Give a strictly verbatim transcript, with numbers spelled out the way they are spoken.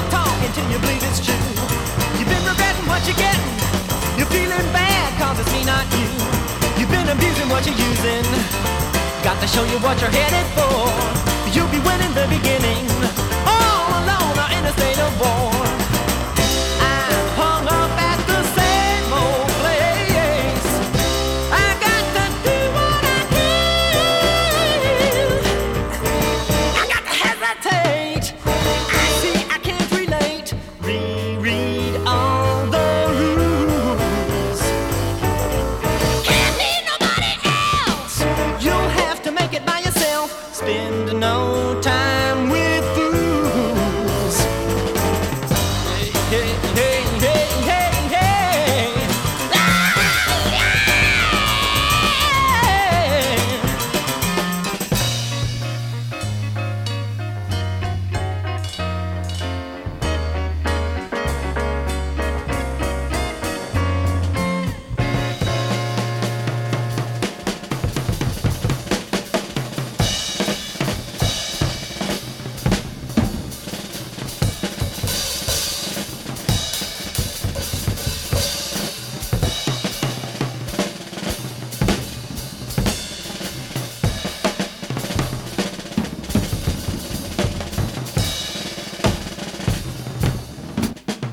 talking till you believe it's true. You've been regretting what you're getting. You're feeling bad cause it's me, not you. You've been abusing what you're using. Got to show you what you're headed for. You'll be winning the beginning. All alone or in a state of war.